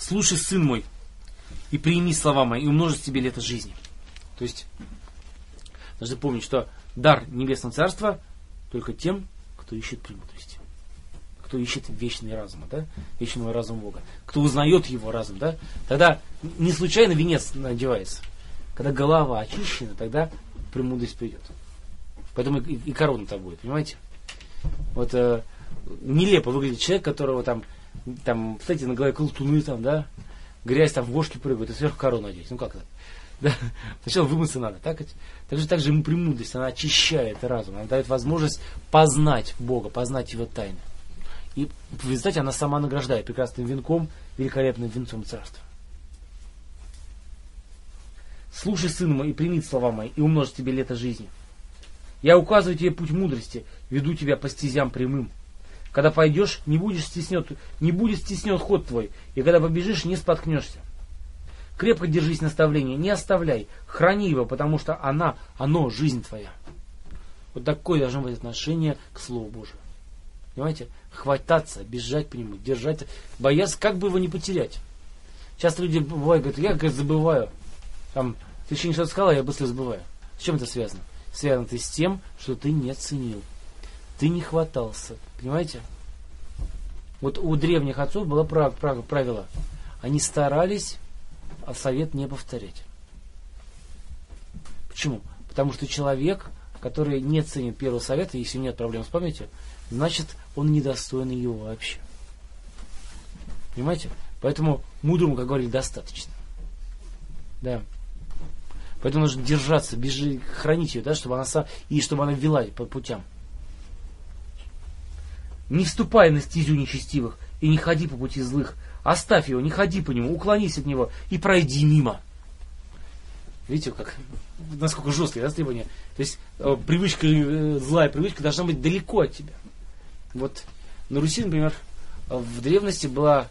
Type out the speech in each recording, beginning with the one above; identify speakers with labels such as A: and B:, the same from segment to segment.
A: слушай, сын мой, и прими слова мои, и умножить тебе лето жизни. То есть, должны помнить, что дар Небесного Царства только тем, кто ищет премудрости. Кто ищет вечный разум, да? Вечного разума Бога. Кто узнает его разум, да? Тогда не случайно венец надевается. Когда голова очищена, тогда премудрость придет. Поэтому и корона-то будет, понимаете? Вот нелепо выглядит человек, которого там, кстати, на голове колтуны там, да? Грязь там в вошки прыгает, и сверху корону надеть. Ну как это? Да? Сначала вымыться надо. Так же ему премудрость, она очищает разум, она дает возможность познать Бога, познать Его тайны. И в результате она сама награждает прекрасным венком, великолепным венцом царства. Слушай, сын мой, и прими слова мои, и умножь тебе лето жизни. Я указываю тебе путь мудрости, веду тебя по стезям прямым. Когда пойдешь, не будет стеснен ход твой, и когда побежишь, не споткнешься. Крепко держись наставления, не оставляй, храни его, потому что оно жизнь твоя. Вот такое должно быть отношение к Слову Божию. Понимаете? Хвататься, бежать по нему, держать, бояться, как бы его не потерять. Часто люди бывают, говорят, я забываю. Там, священник что-то сказал, я быстро забываю. С чем это связано? Связано это с тем, что ты не ценил. Ты не хватался. Понимаете? Вот у древних отцов было правило. Они старались, а совет не повторять. Почему? Потому что человек, который не ценит первого совета, если нет проблем с памятью, значит, он недостойный его вообще. Понимаете? Поэтому мудрому, как говорили, достаточно. Да. Поэтому нужно держаться, хранить ее, да, чтобы она вела по путям. Не вступай на стезю нечестивых и не ходи по пути злых. Оставь его, не ходи по нему, уклонись от него и пройди мимо. Видите, насколько жесткие требования. То есть злая привычка должна быть далеко от тебя. Вот на Руси, например, в древности было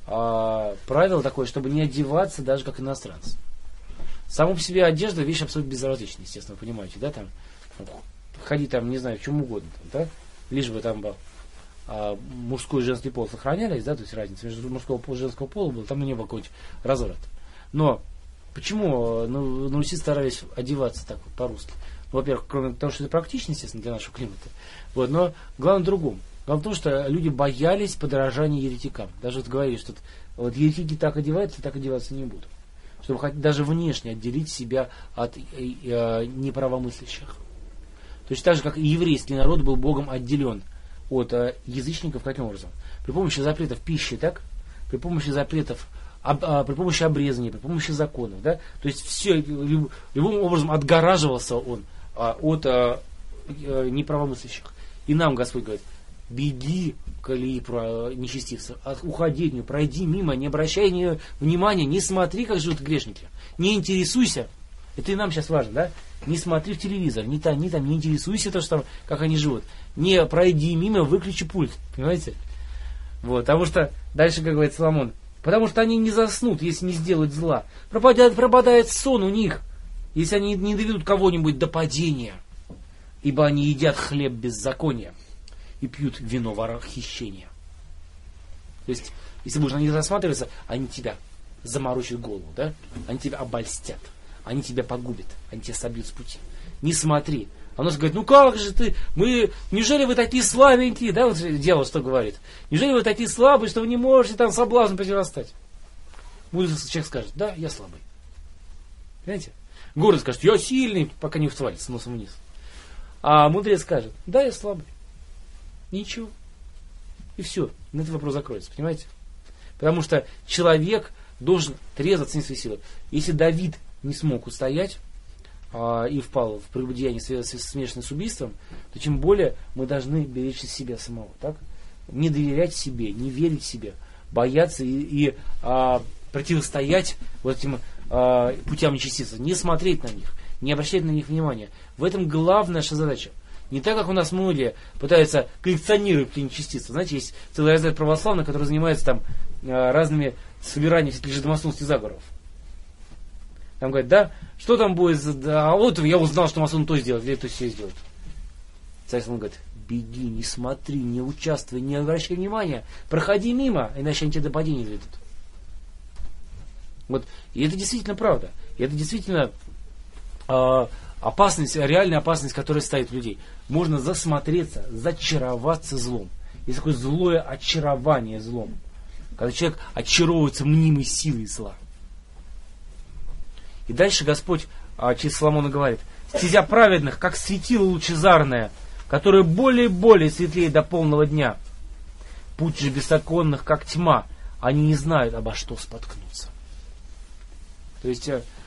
A: правило такое, чтобы не одеваться даже как иностранцы. Саму по себе одежда вещь абсолютно безразличная, естественно, вы понимаете, да, там ходи там, не знаю, в чем угодно, там, да, лишь бы там был мужской и женский пол сохранялись, да, то есть разница между мужского и женского пола была, там не было какого-нибудь разврата. Но почему на Руси старались одеваться так вот по-русски? Ну, во-первых, кроме того, что это практично, естественно, для нашего климата, вот, но главное в другом. Главное в том, что люди боялись подражания еретикам. Даже вот говорили, что вот еретики так одеваются, так одеваться не будут. Чтобы хоть даже внешне отделить себя от неправомыслящих. Точно так же, как и еврейский народ был Богом отделен от язычников, каким образом? При помощи запретов пищи, так? При помощи запретов, при помощи обрезания, при помощи законов, да? То есть все, любым образом отгораживался он от неправомыслящих. И нам Господь говорит, беги, коли нечестивцев, уходи от нее, пройди мимо, не обращай внимания, не смотри, как живут грешники, не интересуйся. Это и нам сейчас важно, да? Не смотри в телевизор, не интересуйся то, что там, как они живут. Не пройди мимо, выключи пульт, понимаете? Вот, потому что, дальше, как говорит Соломон, потому что они не заснут, если не сделают зла. Пропадает сон у них, если они не доведут кого-нибудь до падения. Ибо они едят хлеб беззакония и пьют вино хищения. То есть, если будешь на них засматриваться, они тебя заморочат голову, да? Они тебя обольстят, они тебя погубят, они тебя собьют с пути. Не смотри. А он говорит, ну как же ты, неужели вы такие слабенькие, да, вот дьявол что говорит? Неужели вы такие слабые, что вы не можете там соблазну противостать? Мудрый человек скажет, да, я слабый. Понимаете? Гордый скажет, я сильный, пока не втвалится носом вниз. А мудрец скажет, да, я слабый. Ничего. И все. На этот вопрос закроется, понимаете? Потому что человек должен трезво оценить свои силы. Если Давид не смог устоять и впал в прелюбодеяние, смешанное с убийством, то тем более мы должны беречь себя самого. Так? Не доверять себе, не верить себе, бояться и противостоять вот этим путям нечестивцев, не смотреть на них, не обращать на них внимания. В этом главная наша задача. Не так, как у нас многие пытаются коллекционировать пути нечестивцев. Знаете, есть целый разряд православных, который занимается там разными собираниями всяких жидомасонских заговоров. Там говорят, да, что там будет, а вот я узнал, что масон то сделает, или то все сделает. Царь Соломон говорит, беги, не смотри, не участвуй, не обращай внимания, проходи мимо, иначе они тебя до падения доведут. Вот. И это действительно правда. И это действительно опасность, реальная опасность, которая стоит у людей. Можно засмотреться, зачароваться злом. Есть такое злое очарование злом. Когда человек очаровывается мнимой силой зла. И дальше Господь через Соломона говорит: стезя праведных, как светило лучезарное, которое более и более светлеет до полного дня. Путь же беззаконных, как тьма, они не знают, обо что споткнуться. То есть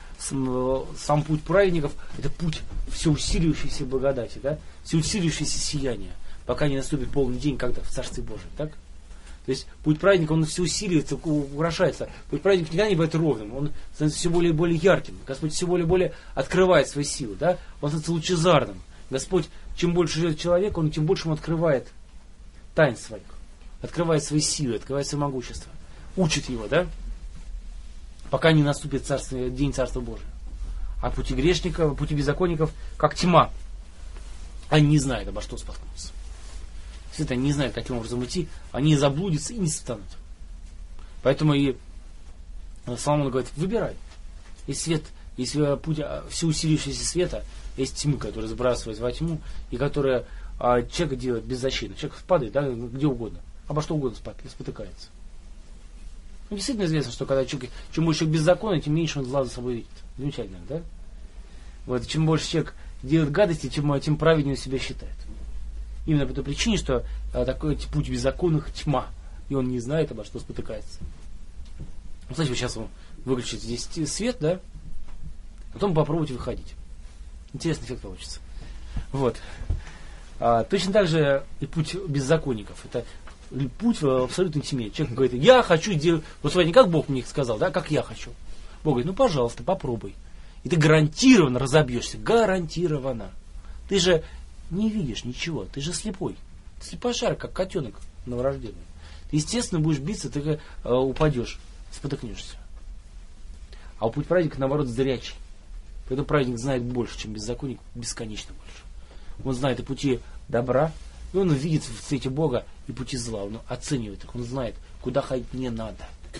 A: сам путь праведников — это путь всеусиливающейся благодати, да? Всеусиливающееся сияние, пока не наступит полный день, когда в Царстве Божьем. Так? То есть путь праведника, он все усиливается, украшается. Путь праведника никогда не бывает ровным, он становится все более и более ярким. Господь все более и более открывает свои силы, да? Он становится лучезарным. Господь, чем больше живет человек, он тем больше ему открывает тайн своих, открывает свои силы, открывает свое могущество, учит его, да? Пока не наступит день Царства Божия. А пути грешников, пути беззаконников, как тьма. Они не знают, обо что споткнуться. Если они не знают, каким образом идти, они заблудятся и не встанут. Поэтому и Соломон говорит: выбирай. Есть свет, есть путь всеусиливающегося света, есть тьмы, которые сбрасывают во тьму, и которые человек делает беззащитно. Человек падает, да, где угодно, обо что угодно спотыкается. Ну, действительно известно, что когда человек, чем больше человек беззаконный, тем меньше он зла за собой видит. Замечательно, да? Вот, чем больше человек делает гадости, тем праведнее он себя считает. Именно по той причине, что такой путь беззаконных — тьма, и он не знает, обо что спотыкается. Кстати, вот сейчас он выключит здесь свет, да? Потом попробуйте выходить. Интересный эффект получится. Вот. Точно так же и путь беззаконников. Это путь в абсолютной тьме. Человек говорит: я хочу делать... Вот смотри, не как Бог мне сказал, да, как я хочу. Бог говорит: ну, пожалуйста, попробуй. И ты гарантированно разобьешься. Гарантированно. Ты же не видишь ничего. Ты же слепой. Ты слепошар, как котенок новорожденный. Ты, естественно, будешь биться, ты упадешь, спотыкнешься. А у путь праведника, наоборот, зрячий. Поэтому праведник знает больше, чем беззаконник, бесконечно больше. Он знает и пути добра, и он видит в свете Бога и пути зла. Он оценивает их, он знает, куда ходить не надо.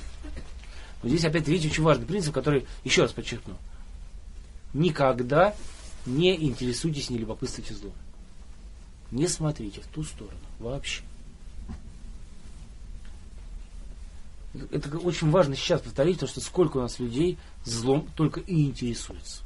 A: Но здесь опять видите очень важный принцип, который, еще раз подчеркну: никогда не интересуйтесь, не любопытствуйте злом. Не смотрите в ту сторону вообще. Это очень важно сейчас повторить, потому что сколько у нас людей злом только и интересуется.